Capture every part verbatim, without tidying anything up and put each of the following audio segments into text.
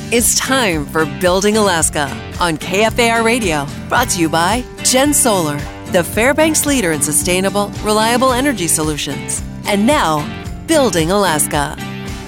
It's time for Building Alaska on K F A R Radio, brought to you by Gen Solar, the Fairbanks leader in sustainable, reliable energy solutions. And now, Building Alaska.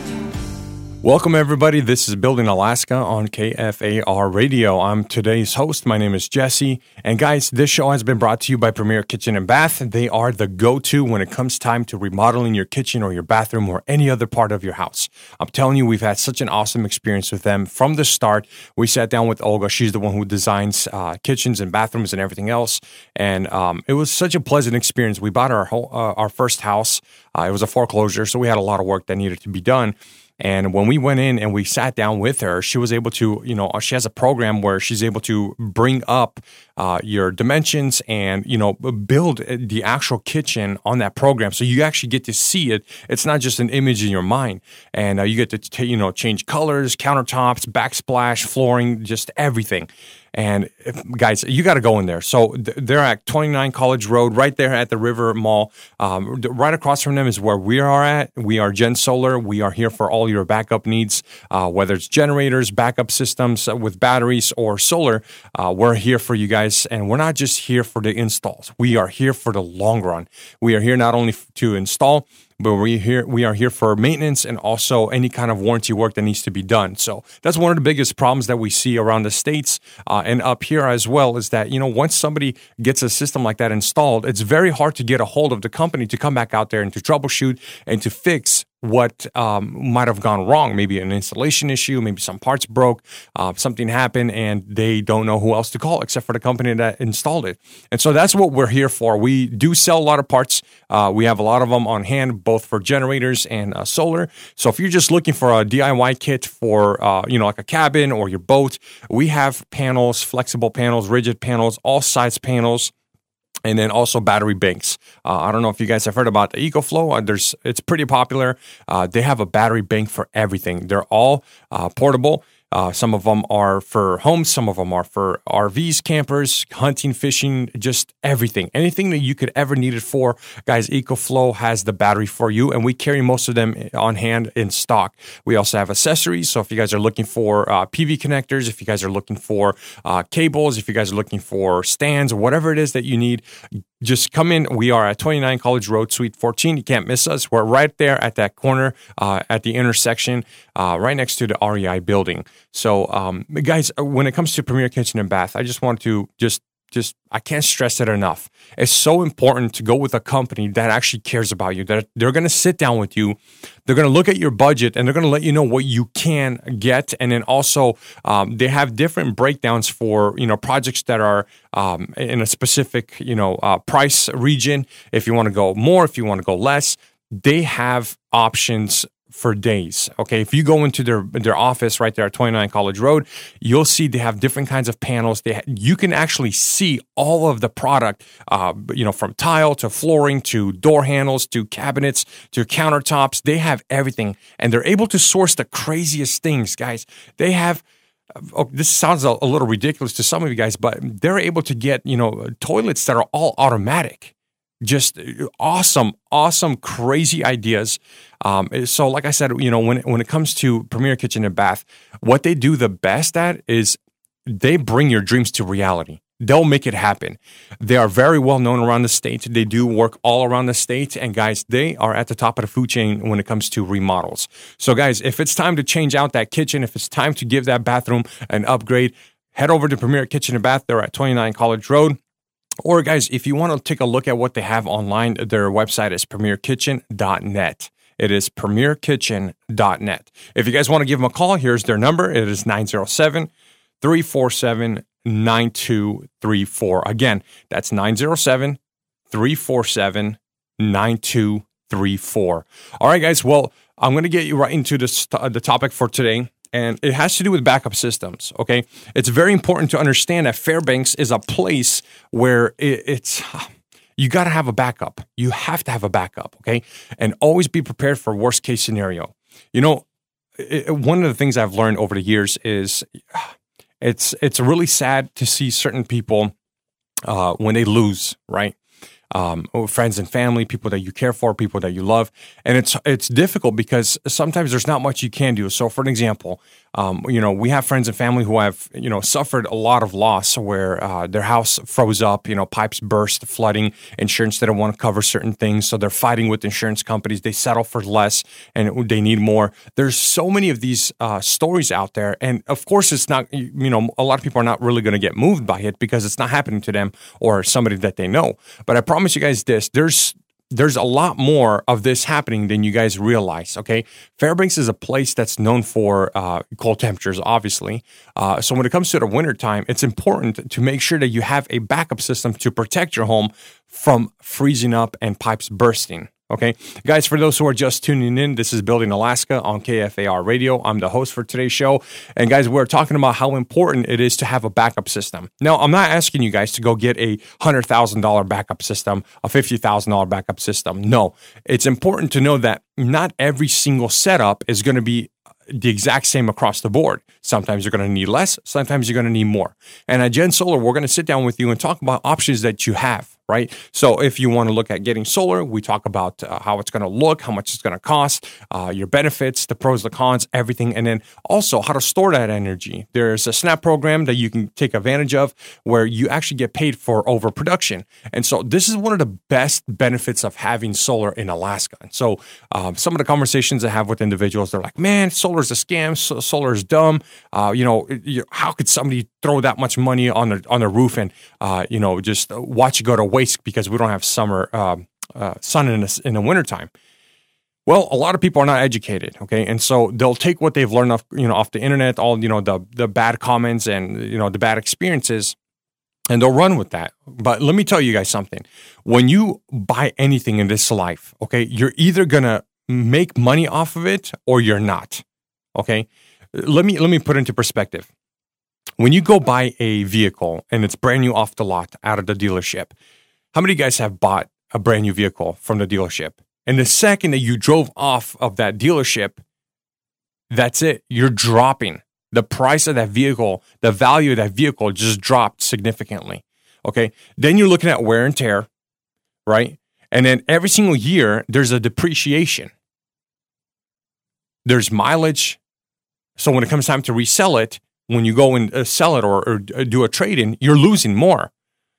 Welcome, everybody. This is Building Alaska on K F A R Radio. I'm today's host. My name is Jesse. And guys, this show has been brought to you by Premier Kitchen and Bath. They are the go-to when it comes time to remodeling your kitchen or your bathroom or any other part of your house. I'm telling you, we've had such an awesome experience with them from the start. We sat down with Olga. She's the one who designs uh, kitchens and bathrooms and everything else. And um, it was such a pleasant experience. We bought our whole, uh, our first house. Uh, it was a foreclosure, so we had a lot of work that needed to be done. And when we went in and we sat down with her, she was able to, you know, she has a program where she's able to bring up uh, your dimensions and, you know, build the actual kitchen on that program. So you actually get to see it. It's not just an image in your mind. And uh, you get to, t- you know, change colors, countertops, backsplash, flooring, just everything. And guys, you got to go in there. So they're at twenty-nine College Road, right there at the River Mall. Um, right across from them is where we are at. We are Gen Solar. We are here for all your backup needs, uh, whether it's generators, backup systems with batteries, or solar. Uh, we're here for you guys, and we're not just here for the installs. We are here for the long run. We are here not only to install, but we here we are here for maintenance and also any kind of warranty work that needs to be done. So that's one of the biggest problems that we see around the States uh, and up here as well, is that, you know, once somebody gets a system like that installed, it's very hard to get a hold of the company to come back out there and to troubleshoot and to fix what um, might have gone wrong. Maybe an installation issue, maybe some parts broke, uh, something happened, and they don't know who else to call except for the company that installed it. And so that's what we're here for. We do sell a lot of parts. Uh, we have a lot of them on hand, both for generators and uh, solar. So if you're just looking for a D I Y kit for, uh, you know, like a cabin or your boat, we have panels, flexible panels, rigid panels, all size panels. And then also battery banks. Uh, I don't know if you guys have heard about the EcoFlow. Uh, there's, it's pretty popular. Uh, they have a battery bank for everything. They're all uh, portable. Uh, some of them are for homes. Some of them are for R Vs, campers, hunting, fishing, just everything. Anything that you could ever need it for, guys, EcoFlow has the battery for you, and we carry most of them on hand in stock. We also have accessories. So if you guys are looking for uh, P V connectors, if you guys are looking for uh, cables, if you guys are looking for stands, whatever it is that you need, just come in. We are at twenty-nine College Road, Suite fourteen. You can't miss us. We're right there at that corner, uh, at the intersection, uh, right next to the R E I building. So, um, guys, when it comes to Premier Kitchen and Bath, I just want to just, just, I can't stress it enough. It's so important to go with a company that actually cares about you, that they're going to sit down with you. They're going to look at your budget and they're going to let you know what you can get. And then also, um, they have different breakdowns for, you know, projects that are um, in a specific, you know, uh, price region. If you want to go more, if you want to go less, they have options for days. Okay, if you go into their their office right there at twenty-nine College Road, you'll see they have different kinds of panels. They ha- you can actually see all of the product, uh, you know, from tile to flooring to door handles to cabinets to countertops. They have everything, and they're able to source the craziest things, guys. They have. Oh, this sounds a, a little ridiculous to some of you guys, but they're able to get, you know, toilets that are all automatic. Just awesome, awesome, crazy ideas. Um, so like I said, you know, when, when it comes to Premier Kitchen and Bath, what they do the best at is they bring your dreams to reality. They'll make it happen. They are very well known around the state. They do work all around the state. And guys, they are at the top of the food chain when it comes to remodels. So guys, if it's time to change out that kitchen, if it's time to give that bathroom an upgrade, head over to Premier Kitchen and Bath. They're at twenty-nine College Road. Or guys, if you want to take a look at what they have online, their website is premier kitchen dot net. It is premier kitchen dot net. If you guys want to give them a call, here's their number. It is nine oh seven, three four seven, nine two three four. Again, that's nine oh seven, three four seven, nine two three four. All right, guys. Well, I'm going to get you right into this, uh, the topic for today. And it has to do with backup systems, okay? It's very important to understand that Fairbanks is a place where it, it's, you got to have a backup. You have to have a backup, okay? And always be prepared for worst case scenario. You know, it, one of the things I've learned over the years is it's it's really sad to see certain people uh, when they lose, right? Um, friends and family, people that you care for, people that you love. And it's it's difficult because sometimes there's not much you can do. So for an example, Um, you know, we have friends and family who have, you know, suffered a lot of loss where uh, their house froze up, you know, pipes burst, flooding, insurance didn't want to cover certain things. So they're fighting with insurance companies. They settle for less and they need more. There's so many of these uh, stories out there. And of course, it's not, you know, a lot of people are not really going to get moved by it because it's not happening to them or somebody that they know. But I promise you guys this, there's There's a lot more of this happening than you guys realize, okay? Fairbanks is a place that's known for uh, cold temperatures, obviously. Uh, so when it comes to the wintertime, it's important to make sure that you have a backup system to protect your home from freezing up and pipes bursting. Okay, guys, for those who are just tuning in, this is Building Alaska on K F A R Radio. I'm the host for today's show. And guys, we're talking about how important it is to have a backup system. Now, I'm not asking you guys to go get a one hundred thousand dollars backup system, a fifty thousand dollars backup system. No, it's important to know that not every single setup is going to be the exact same across the board. Sometimes you're going to need less. Sometimes you're going to need more. And at Gen Solar, we're going to sit down with you and talk about options that you have, right? So if you want to look at getting solar, we talk about uh, how it's going to look, how much it's going to cost, uh, your benefits, the pros, the cons, everything. And then also how to store that energy. There's a SNAP program that you can take advantage of where you actually get paid for overproduction. And so this is one of the best benefits of having solar in Alaska. And so um, some of the conversations I have with individuals, they're like, man, solar is a scam. So, solar is dumb. Uh, you know, you, how could somebody throw that much money on the on the roof and uh, you know just watch it go to waste because we don't have summer uh, uh, sun in the, in the wintertime? Well, a lot of people are not educated, okay, and so they'll take what they've learned off you know off the internet, all you know the the bad comments and you know the bad experiences, and they'll run with that. But let me tell you guys something: when you buy anything in this life, okay, you're either gonna make money off of it or you're not. Okay, let me let me put it into perspective. When you go buy a vehicle and it's brand new off the lot out of the dealership, how many of you guys have bought a brand new vehicle from the dealership? And the second that you drove off of that dealership, that's it. You're dropping. The price of that vehicle, the value of that vehicle just dropped significantly. Okay, then you're looking at wear and tear, right? And then every single year, there's a depreciation. There's mileage. So when it comes time to resell it, when you go and uh, sell it or, or do a trade-in, you're losing more.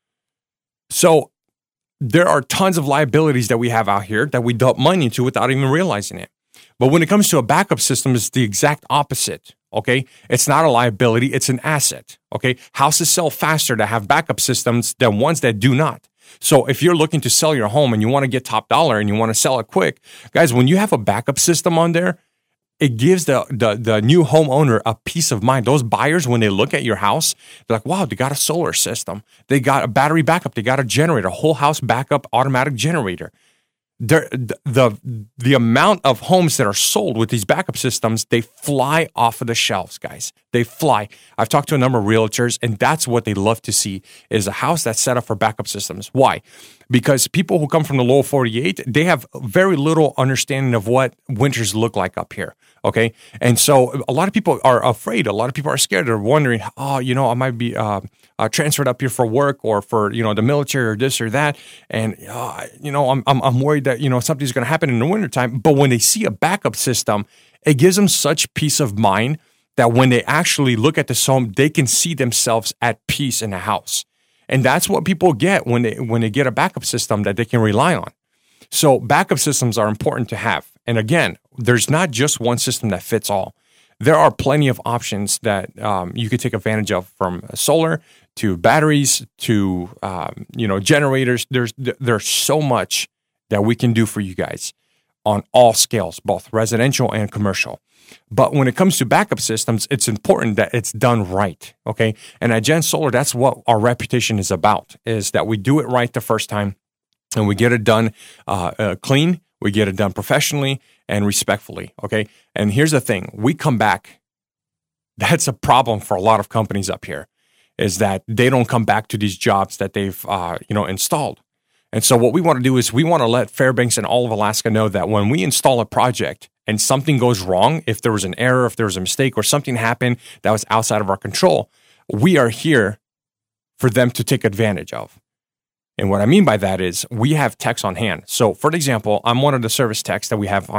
So there are tons of liabilities that we have out here that we dump money into without even realizing it. But when it comes to a backup system, it's the exact opposite, okay? It's not a liability, it's an asset, okay? Houses sell faster that have backup systems than ones that do not. So if you're looking to sell your home and you want to get top dollar and you want to sell it quick, guys, when you have a backup system on there, it gives the, the the new homeowner a peace of mind. Those buyers, when they look at your house, they're like, wow, they got a solar system. They got a battery backup. They got a generator, a whole house backup automatic generator. There, the, the the amount of homes that are sold with these backup systems, they fly off of the shelves, guys. They fly. I've talked to a number of realtors, and that's what they love to see is a house that's set up for backup systems. Why? Because people who come from the lower forty-eight, they have very little understanding of what winters look like up here. Okay, and so a lot of people are afraid. A lot of people are scared. They're wondering, oh, you know, I might be uh, uh, transferred up here for work or for you know the military or this or that, and uh, you know, I'm I'm, I'm worried that you know something's going to happen in the wintertime. But when they see a backup system, it gives them such peace of mind that when they actually look at this home, they can see themselves at peace in the house. And that's what people get when they when they get a backup system that they can rely on. So backup systems are important to have. And again, there's not just one system that fits all. There are plenty of options that um, you could take advantage of, from solar to batteries to um, you know generators. There's there's so much that we can do for you guys on all scales, both residential and commercial. But when it comes to backup systems, it's important that it's done right, okay? And at Gen Solar, that's what our reputation is about, is that we do it right the first time, and we get it done uh, uh, clean, we get it done professionally and respectfully, okay? And here's the thing, we come back. That's a problem for a lot of companies up here, is that they don't come back to these jobs that they've uh, you know installed. And so what we want to do is we want to let Fairbanks and all of Alaska know that when we install a project and something goes wrong, if there was an error, if there was a mistake, or something happened that was outside of our control, we are here for them to take advantage of. And what I mean by that is we have techs on hand. So for example, I'm one of the service techs that we have on hand.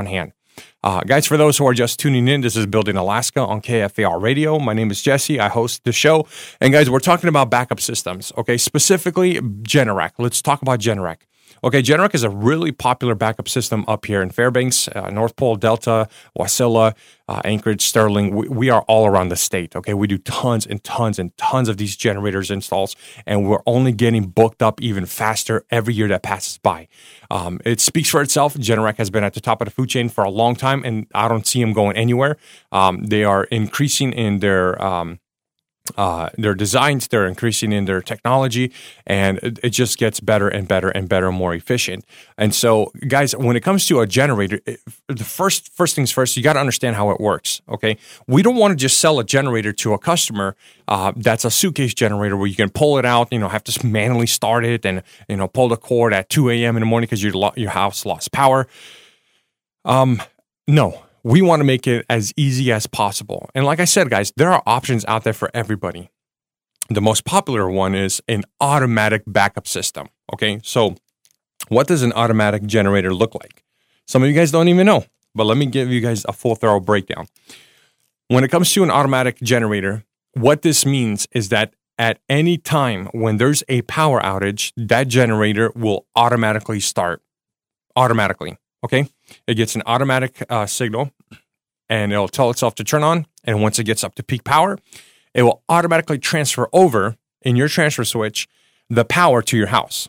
Uh, guys, for those who are just tuning in, this is Building Alaska on K F A R Radio. My name is Jesse. I host the show. And guys, we're talking about backup systems, okay? Specifically, Generac. Let's talk about Generac. Okay, Generac is a really popular backup system up here in Fairbanks, uh, North Pole, Delta, Wasilla, uh, Anchorage, Sterling. We, we are all around the state, okay? We do tons and tons and tons of these generators installs, and we're only getting booked up even faster every year that passes by. Um, it speaks for itself. Generac has been at the top of the food chain for a long time, and I don't see them going anywhere. Um, they are increasing in their... Um, Uh, their designs, they're increasing in their technology, and it, it just gets better and better and better and more efficient. And so, guys, when it comes to a generator, it, the first first things first, you got to understand how it works, okay? We don't want to just sell a generator to a customer uh, that's a suitcase generator where you can pull it out, you know, have to manually start it and, you know, pull the cord at two a.m. in the morning because your, lo- your house lost power. Um, no. We want to make it as easy as possible. And like I said, guys, there are options out there for everybody. The most popular one is an automatic backup system. Okay, so what does an automatic generator look like? Some of you guys don't even know, but let me give you guys a full thorough breakdown. When it comes to an automatic generator, what this means is that at any time when there's a power outage, that generator will automatically start. Automatically. Okay, it gets an automatic uh, signal, and it'll tell itself to turn on. And once it gets up to peak power, it will automatically transfer over in your transfer switch the power to your house.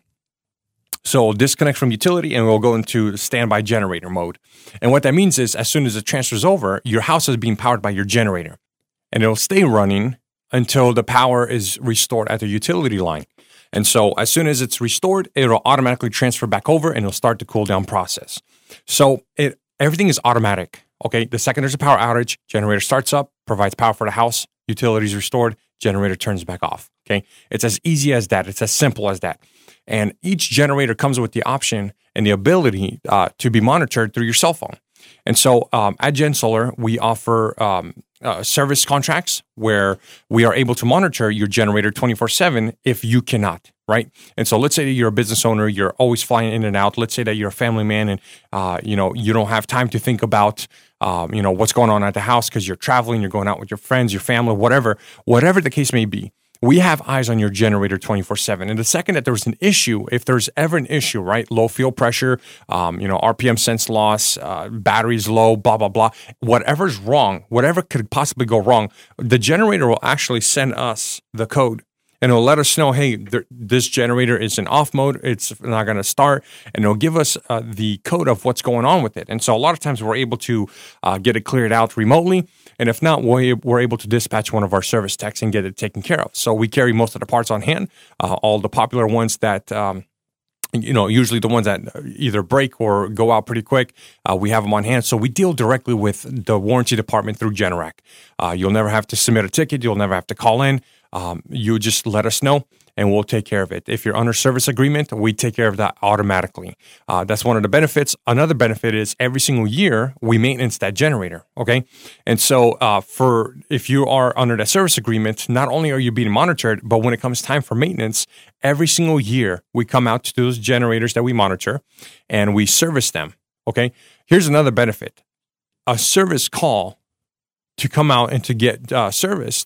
So it'll disconnect from utility, and we'll go into standby generator mode. And what that means is, as soon as it transfers over, your house is being powered by your generator, and it'll stay running until the power is restored at the utility line. And so as soon as it's restored, it'll automatically transfer back over, and it'll start the cool down process. So it everything is automatic, okay? The second there's a power outage, generator starts up, provides power for the house, utilities restored, generator turns back off, okay? It's as easy as that. It's as simple as that. And each generator comes with the option and the ability uh, to be monitored through your cell phone. And so um, at Gen Solar, we offer um, uh, service contracts where we are able to monitor your generator twenty-four seven if you cannot, right? And so let's say that you're a business owner, you're always flying in and out. Let's say that you're a family man and, uh, you know, you don't have time to think about, um, you know, what's going on at the house because you're traveling, you're going out with your friends, your family, whatever, whatever the case may be. We have eyes on your generator twenty-four seven. And the second that there's an issue, if there's ever an issue, right, low fuel pressure, um, you know, R P M sense loss, uh, batteries low, blah, blah, blah, whatever's wrong, whatever could possibly go wrong, the generator will actually send us the code. And it'll let us know, hey, there, this generator is in off mode. It's not going to start. And it'll give us uh, the code of what's going on with it. And so a lot of times we're able to uh, get it cleared out remotely. And if not, we're, we're able to dispatch one of our service techs and get it taken care of. So we carry most of the parts on hand, uh, all the popular ones that... Um, you know, usually the ones that either break or go out pretty quick, uh, we have them on hand. So we deal directly with the warranty department through Generac. Uh, you'll never have to submit a ticket. You'll never have to call in. Um, you just let us know, and we'll take care of it. If you're under service agreement, we take care of that automatically. Uh, that's one of the benefits. Another benefit is every single year we maintenance that generator, okay? And so uh, for if you are under that service agreement, not only are you being monitored, but when it comes time for maintenance, every single year we come out to those generators that we monitor and we service them, okay? Here's another benefit. A service call to come out and to get uh, serviced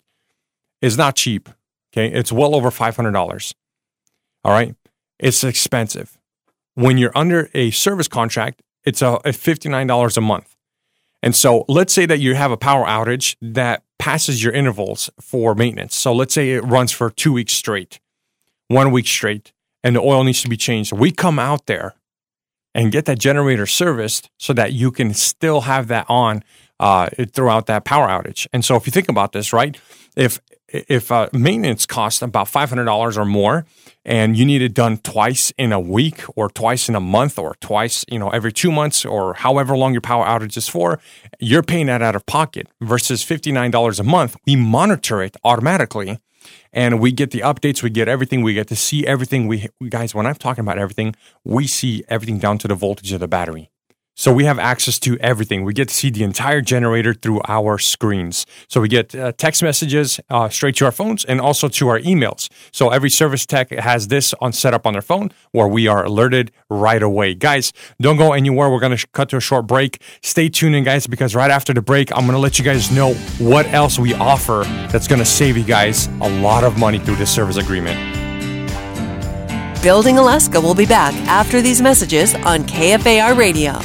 is not cheap, okay? It's well over five hundred dollars, all right? It's expensive. When you're under a service contract, it's a, a fifty-nine dollars a month. And so let's say that you have a power outage that passes your intervals for maintenance. So let's say it runs for two weeks straight, one week straight, and the oil needs to be changed. We come out there and get that generator serviced so that you can still have that on uh, throughout that power outage. And so if you think about this, right, if if uh, maintenance costs about five hundred dollars or more, and you need it done twice in a week or twice in a month or twice, you know, every two months or however long your power outage is for, you're paying that out of pocket versus fifty-nine dollars a month. We monitor it automatically and we get the updates. We get everything. We get to see everything. We guys, when I'm talking about everything, we see everything down to the voltage of the battery. So we have access to everything. We get to see the entire generator through our screens. So we get uh, text messages uh, straight to our phones and also to our emails. So every service tech has this on set up on their phone where we are alerted right away. Guys, don't go anywhere. We're going to cut to a short break. Stay tuned in, guys, because right after the break, I'm going to let you guys know what else we offer that's going to save you guys a lot of money through this service agreement. Building Alaska will be back after these messages on K F A R Radio.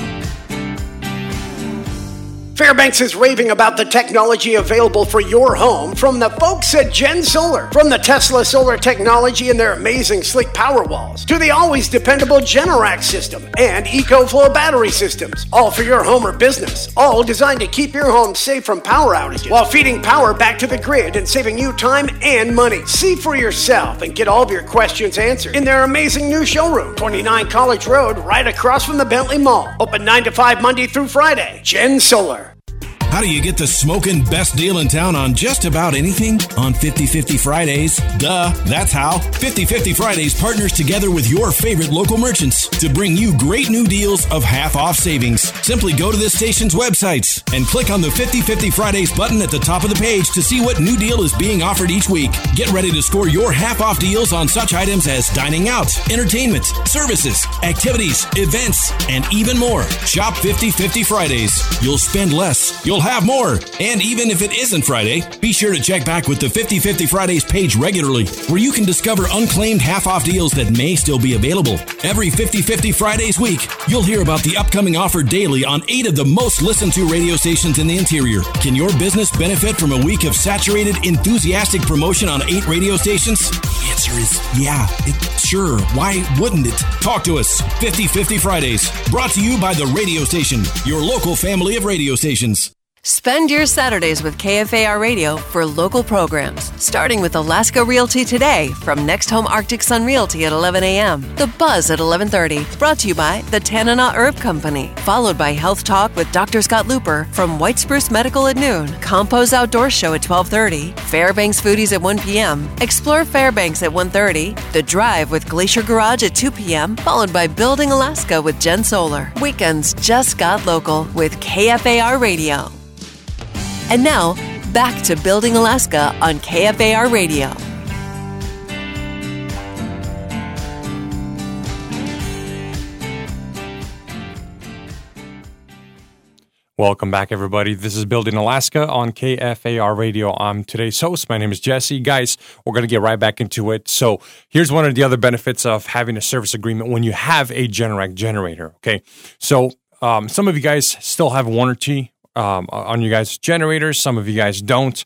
Fairbanks is raving about the technology available for your home from the folks at Gen Solar. From the Tesla solar technology and their amazing sleek power walls to the always dependable Generac system and EcoFlow battery systems. All for your home or business. All designed to keep your home safe from power outages while feeding power back to the grid and saving you time and money. See for yourself and get all of your questions answered in their amazing new showroom, twenty-nine College Road, right across from the Bentley Mall. Open nine to five Monday through Friday. Gen Solar. How do you get the smoking best deal in town on just about anything? On fifty fifty Fridays. Duh, that's how. fifty fifty Fridays partners together with your favorite local merchants to bring you great new deals of half-off savings. Simply go to this station's websites and click on the fifty fifty Fridays button at the top of the page to see what new deal is being offered each week. Get ready to score your half-off deals on such items as dining out, entertainment, services, activities, events, and even more. Shop fifty fifty Fridays. You'll spend less. You'll have more. And even if it isn't Friday, be sure to check back with the fifty fifty Fridays page regularly, where you can discover unclaimed half-off deals that may still be available. Every fifty fifty Fridays week, you'll hear about the upcoming offer daily on eight of the most listened to radio stations in the interior. Can your business benefit from a week of saturated, enthusiastic promotion on eight radio stations? The answer is yeah. It, sure. Why wouldn't it? Talk to us. fifty fifty Fridays. Brought to you by the radio station, your local family of radio stations. Spend your Saturdays with K F A R Radio for local programs, starting with Alaska Realty Today from Next Home Arctic Sun Realty at eleven a.m., The Buzz at eleven thirty, brought to you by the Tanana Herb Company, followed by Health Talk with Doctor Scott Looper from White Spruce Medical at noon, Compo's Outdoor Show at twelve thirty, Fairbanks Foodies at one p.m., Explore Fairbanks at one thirty, The Drive with Glacier Garage at two p.m., followed by Building Alaska with Gen Solar. Weekends just got local with K F A R Radio. And now, back to Building Alaska on K F A R Radio. Welcome back, everybody. This is Building Alaska on K F A R Radio. I'm today's host. My name is Jesse. Guys, we're going to get right back into it. So here's one of the other benefits of having a service agreement when you have a Generac generator, okay? So um, some of you guys still have warranty Um, on you guys' generators. Some of you guys don't.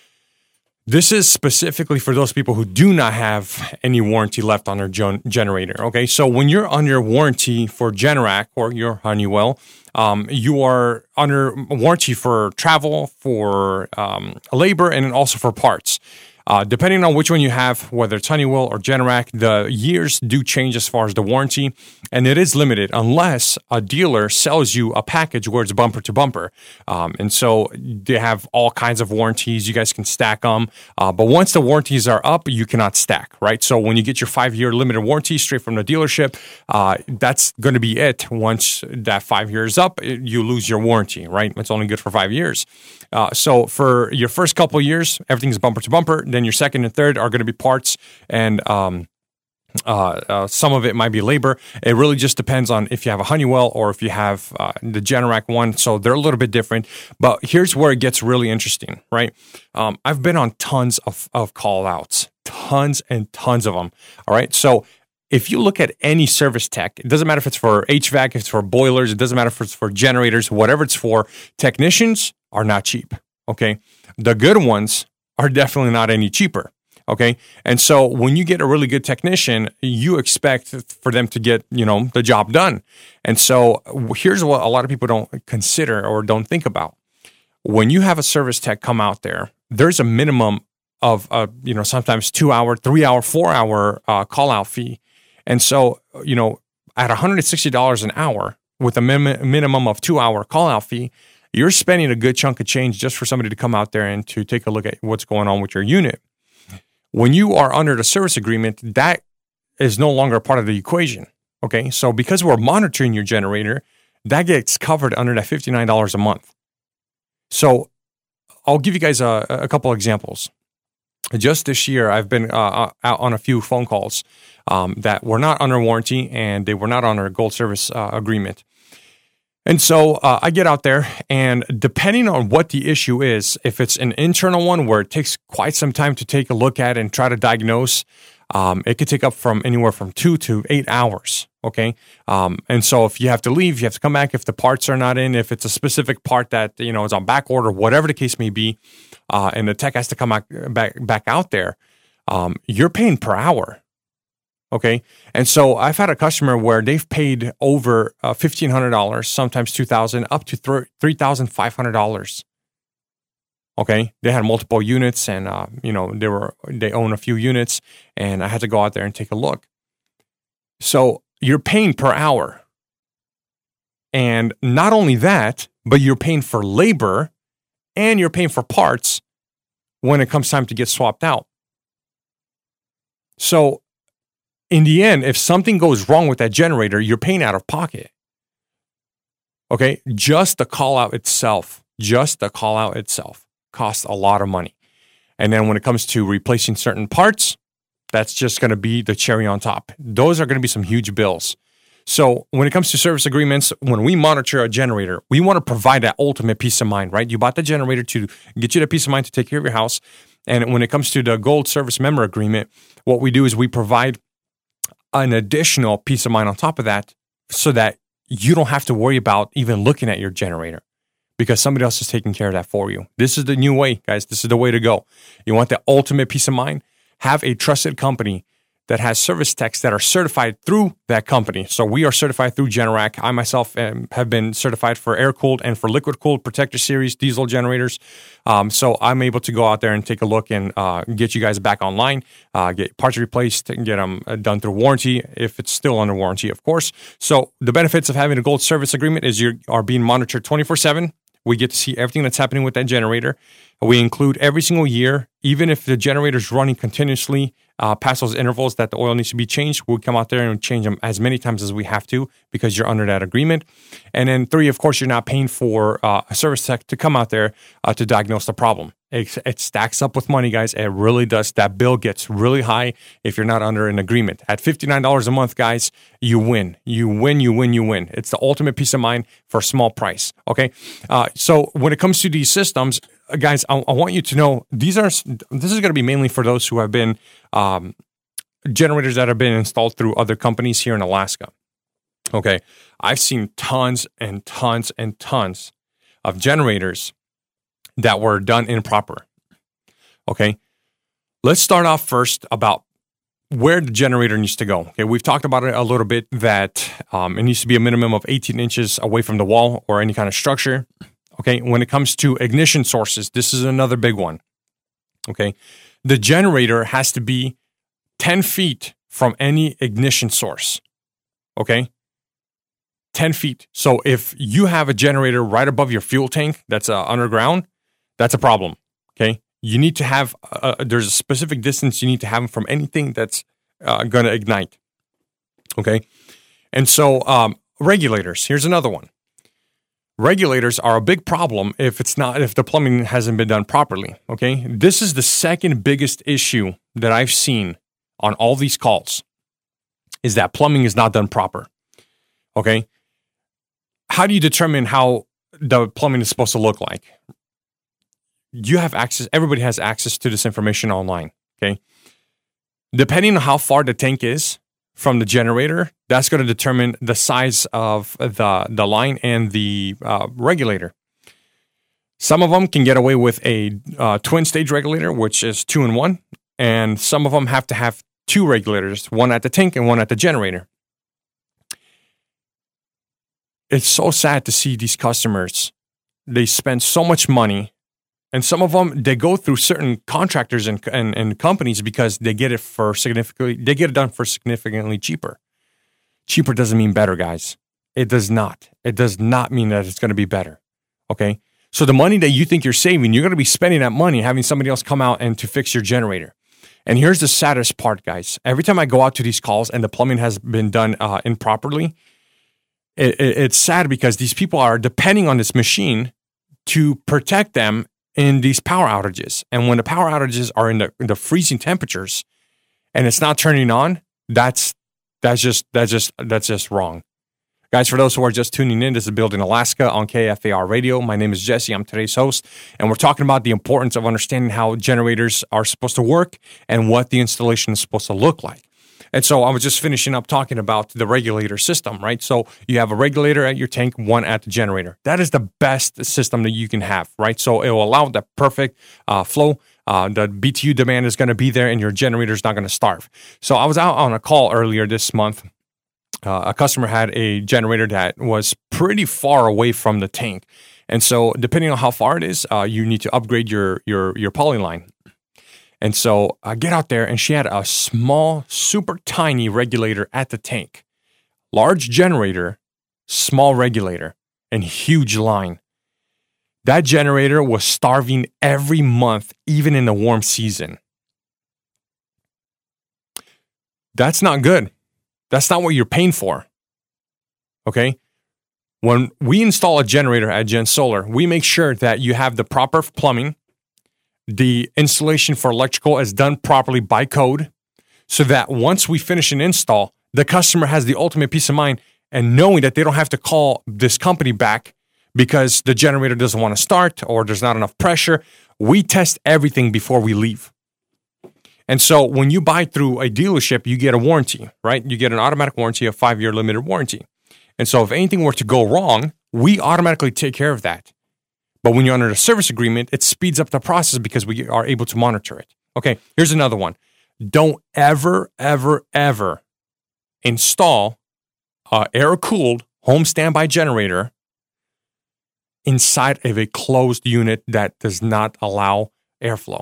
This is specifically for those people who do not have any warranty left on their gen- generator. Okay, so when you're under warranty for Generac or your Honeywell, um, you are under warranty for travel, for um, labor, and also for parts. Uh, depending on which one you have, whether it's Honeywell or Generac, the years do change as far as the warranty, and it is limited unless a dealer sells you a package where it's bumper to bumper. Um, and so they have all kinds of warranties. You guys can stack them, uh, but once the warranties are up, you cannot stack, right? So when you get your five-year limited warranty straight from the dealership, uh, that's going to be it. Once that five years up, you lose your warranty, right? It's only good for five years. Uh, so for your first couple of years, everything's bumper to bumper. Then your second and third are going to be parts, and um, uh, uh, some of it might be labor. It really just depends on if you have a Honeywell or if you have uh, the Generac one. So they're a little bit different. But here's where it gets really interesting, right? Um, I've been on tons of, of call outs, tons and tons of them. All right. So if you look at any service tech, it doesn't matter if it's for H V A C, if it's for boilers, it doesn't matter if it's for generators, whatever it's for, technicians are not cheap, okay? The good ones are definitely not any cheaper, okay? And so when you get a really good technician, you expect for them to get, you know, the job done. And so here's what a lot of people don't consider or don't think about. When you have a service tech come out there, there's a minimum of, uh, you know, sometimes two hour, three hour, four hour uh, call out fee. And so, you know, at one hundred sixty dollars an hour with a min- minimum of two hour call out fee, you're spending a good chunk of change just for somebody to come out there and to take a look at what's going on with your unit. When you are under the service agreement, that is no longer a part of the equation. Okay. So because we're monitoring your generator, that gets covered under that fifty-nine dollars a month. So I'll give you guys a, a couple examples. Just this year, I've been uh, out on a few phone calls um, that were not under warranty and they were not on our gold service uh, agreement. And so uh, I get out there, and depending on what the issue is, if it's an internal one where it takes quite some time to take a look at and try to diagnose, um, it could take up from anywhere from two to eight hours. Okay. Um, and so if you have to leave, you have to come back if the parts are not in, if it's a specific part that, you know, is on back order, whatever the case may be, uh, and the tech has to come back, back, back out there, um, you're paying per hour. Okay. And so I've had a customer where they've paid over uh, fifteen hundred dollars, sometimes two thousand dollars, up to three thousand five hundred dollars. Okay. They had multiple units and, uh, you know, they were, they own a few units, and I had to go out there and take a look. So you're paying per hour. And not only that, but you're paying for labor and you're paying for parts when it comes time to get swapped out. So in the end, if something goes wrong with that generator, you're paying out of pocket. Okay? Just the call out itself, just the call out itself costs a lot of money. And then when it comes to replacing certain parts, that's just going to be the cherry on top. Those are going to be some huge bills. So when it comes to service agreements, when we monitor a generator, we want to provide that ultimate peace of mind, right? You bought the generator to get you the peace of mind to take care of your house. And when it comes to the gold service member agreement, what we do is we provide an additional peace of mind on top of that so that you don't have to worry about even looking at your generator because somebody else is taking care of that for you. This is the new way, guys. This is the way to go. You want the ultimate peace of mind? Have a trusted company that has service techs that are certified through that company. So we are certified through Generac. I myself am, have been certified for air-cooled and for liquid-cooled Protector Series diesel generators. Um, so I'm able to go out there and take a look and uh, get you guys back online, uh, get parts replaced, and get them done through warranty, if it's still under warranty, of course. So the benefits of having a gold service agreement is you are being monitored twenty-four seven. We get to see everything that's happening with that generator. We include every single year, even if the generator is running continuously uh, past those intervals that the oil needs to be changed, we'll come out there and change them as many times as we have to because you're under that agreement. And then three, of course, you're not paying for uh, a service tech to come out there uh, to diagnose the problem. It, it stacks up with money, guys. It really does. That bill gets really high if you're not under an agreement. At fifty-nine dollars a month, guys, you win. You win, you win, you win. It's the ultimate peace of mind for a small price, okay? Uh, so when it comes to these systems, guys, I, I want you to know these are. This is going to be mainly for those who have been um, generators that have been installed through other companies here in Alaska. Okay, I've seen tons and tons and tons of generators that were done improper. Okay, let's start off first about where the generator needs to go. Okay, we've talked about it a little bit that um, it needs to be a minimum of eighteen inches away from the wall or any kind of structure. Okay, when it comes to ignition sources, this is another big one. Okay, the generator has to be ten feet from any ignition source. Okay, ten feet. So if you have a generator right above your fuel tank that's uh, underground, that's a problem. Okay, you need to have, uh, there's a specific distance you need to have from anything that's uh, going to ignite. Okay, and so um, regulators, here's another one. Regulators are a big problem if it's not, if the plumbing hasn't been done properly, okay? This is the second biggest issue that I've seen on all these calls, is that plumbing is not done proper, okay? How do you determine how the plumbing is supposed to look like? You have access, everybody has access to this information online, okay? Depending on how far the tank is from the generator, that's going to determine the size of the, the line and the uh, regulator. Some of them can get away with a uh, twin stage regulator, which is two in one, and some of them have to have two regulators, one at the tank and one at the generator. It's so sad to see these customers. They spend so much money, and some of them, they go through certain contractors and, and, and companies because they get it for significantly, they get it done for significantly cheaper. Cheaper doesn't mean better, guys. It does not. It does not mean that it's going to be better. Okay? So the money that you think you're saving, you're going to be spending that money having somebody else come out and to fix your generator. And here's the saddest part, guys. Every time I go out to these calls and the plumbing has been done uh, improperly, it, it, it's sad because these people are depending on this machine to protect them in these power outages. And when the power outages are in the, in the freezing temperatures and it's not turning on, that's that's just that's just that's just wrong. Guys, for those who are just tuning in, this is Building Alaska on K F A R Radio. My name is Jesse. I'm today's host, and we're talking about the importance of understanding how generators are supposed to work and what the installation is supposed to look like. And so I was just finishing up talking about the regulator system, right? So you have a regulator at your tank, one at the generator. That is the best system that you can have, right? So it will allow the perfect uh, flow. Uh, the B T U demand is going to be there, and your generator is not going to starve. So I was out on a call earlier this month. Uh, a customer had a generator that was pretty far away from the tank. And so depending on how far it is, uh, you need to upgrade your your your poly line. And so I get out there, and she had a small, super tiny regulator at the tank. Large generator, small regulator, and huge line. That generator was starving every month, even in the warm season. That's not good. That's not what you're paying for. Okay? When we install a generator at Gen Solar, we make sure that you have the proper plumbing. The installation for electrical is done properly by code, so that once we finish an install, the customer has the ultimate peace of mind and knowing that they don't have to call this company back because the generator doesn't want to start or there's not enough pressure. We test everything before we leave. And so when you buy through a dealership, you get a warranty, right? You get an automatic warranty, a five-year limited warranty. And so if anything were to go wrong, we automatically take care of that. But when you're under a service agreement, it speeds up the process because we are able to monitor it. Okay, here's another one. Don't ever, ever, ever install an air-cooled home standby generator inside of a closed unit that does not allow airflow.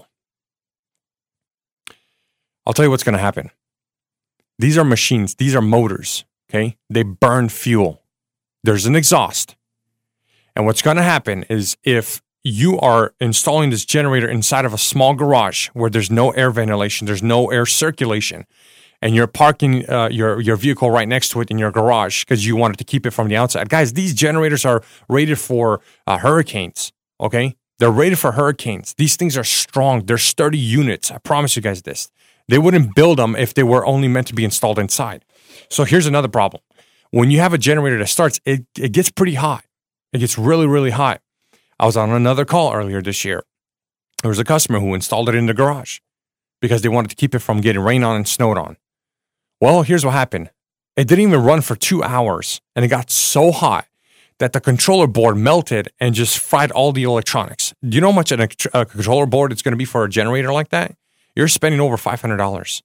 I'll tell you what's going to happen. These are machines. These are motors, okay? They burn fuel. There's an exhaust. And what's going to happen is if you are installing this generator inside of a small garage where there's no air ventilation, there's no air circulation, and you're parking uh, your, your vehicle right next to it in your garage because you wanted to keep it from the outside. Guys, these generators are rated for uh, hurricanes, okay? They're rated for hurricanes. These things are strong. They're sturdy units. I promise you guys this. They wouldn't build them if they were only meant to be installed inside. So here's another problem. When you have a generator that starts, it, it gets pretty hot. It gets really, really hot. I was on another call earlier this year. There was a customer who installed it in the garage because they wanted to keep it from getting rain on and snowed on. Well, here's what happened. It didn't even run for two hours, and it got so hot that the controller board melted and just fried all the electronics. Do you know how much an, a controller board is going to be for a generator like that? You're spending over five hundred dollars.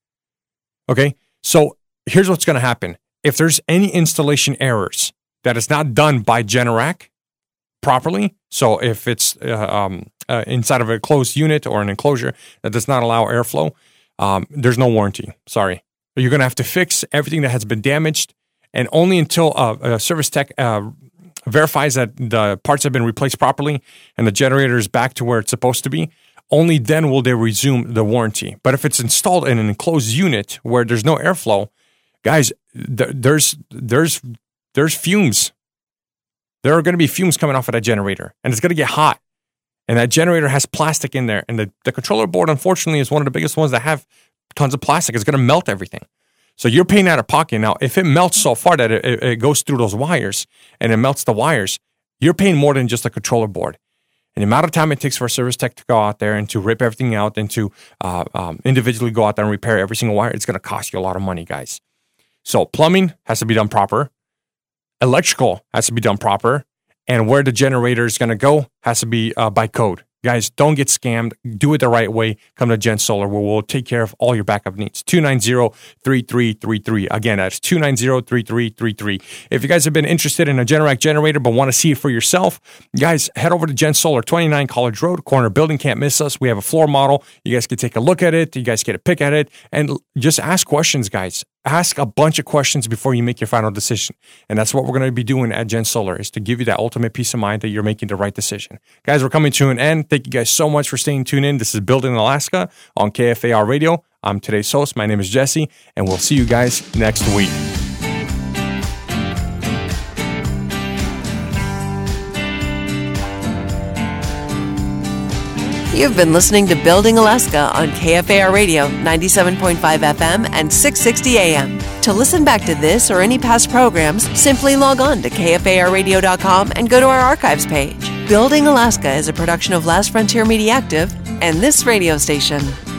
Okay, so here's what's going to happen. If there's any installation errors that is not done by Generac properly, so if it's uh, um, uh, inside of a closed unit or an enclosure that does not allow airflow, um, there's no warranty. Sorry. You're going to have to fix everything that has been damaged, and only until uh, a service tech uh, verifies that the parts have been replaced properly and the generator is back to where it's supposed to be, only then will they resume the warranty. But if it's installed in an enclosed unit where there's no airflow, guys, th- there's there's there's fumes. There are going to be fumes coming off of that generator, and it's going to get hot. And that generator has plastic in there, and the, the controller board, unfortunately, is one of the biggest ones that have tons of plastic. It's going to melt everything. So you're paying out of pocket. Now, if it melts so far that it, it goes through those wires and it melts the wires, you're paying more than just a controller board. And the amount of time it takes for a service tech to go out there and to rip everything out and to uh, um, individually go out there and repair every single wire, it's going to cost you a lot of money, guys. So plumbing has to be done proper. Electrical has to be done proper. And where the generator is going to go has to be uh, by code. Guys, don't get scammed. Do it the right way. Come to Gen Solar, where we'll take care of all your backup needs. two nine zero, three three three three. Again, that's two nine zero, three three three three. If you guys have been interested in a Generac generator but want to see it for yourself, guys, head over to Gen Solar, twenty-nine College Road, corner building. Can't miss us. We have a floor model. You guys can take a look at it. You guys get a pick at it. And just ask questions, guys. Ask a bunch of questions before you make your final decision. And that's what we're going to be doing at Gen Solar, is to give you that ultimate peace of mind that you're making the right decision. Guys, we're coming to an end. Thank you guys so much for staying tuned in. This is Building Alaska on K F A R Radio. I'm today's host. My name is Jesse, and we'll see you guys next week. You've been listening to Building Alaska on K F A R Radio, ninety-seven point five F M and six sixty A M. To listen back to this or any past programs, simply log on to K F A R radio dot com and go to our archives page. Building Alaska is a production of Last Frontier Media Active and this radio station.